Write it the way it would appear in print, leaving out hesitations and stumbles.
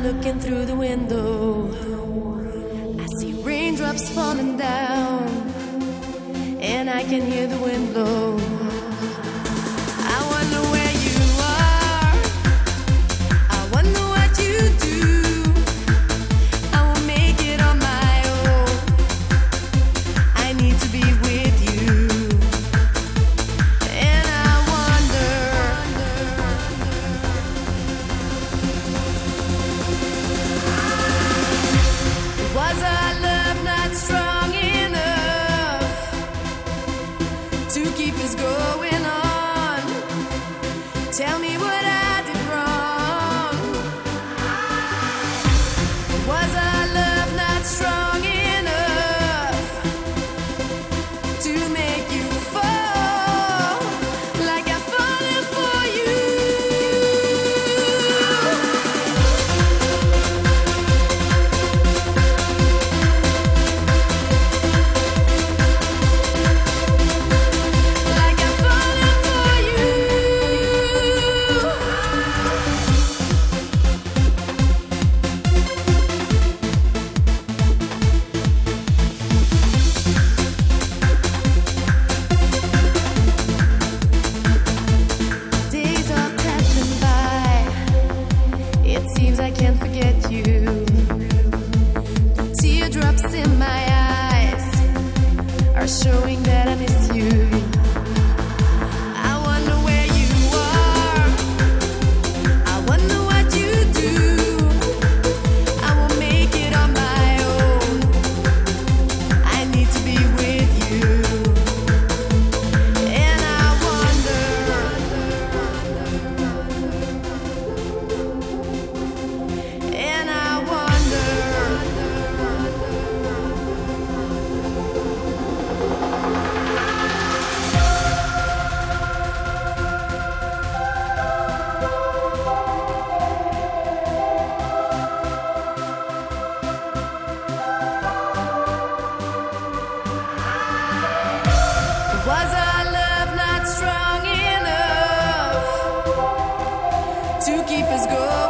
looking through the window. I see raindrops falling down, and I can hear the wind blow. I wonder where you are, I wonder what you do. I won't make it on my own, I need to be with you. And I wonder, was our love not strong enough to keep us going on? Tell me what I did wrong. Was our love not strong enough to make you fall like I've fallen for you? Like I've fallen for you. Days are passing by, it seems I can't forget you. Teardrops in my eyes are showing that I miss you. I wonder where you are, I wonder what you do. I won't make it on my own, I need to be with you. And I wonder, and I wonder. Was our love not strong enough to keep us going?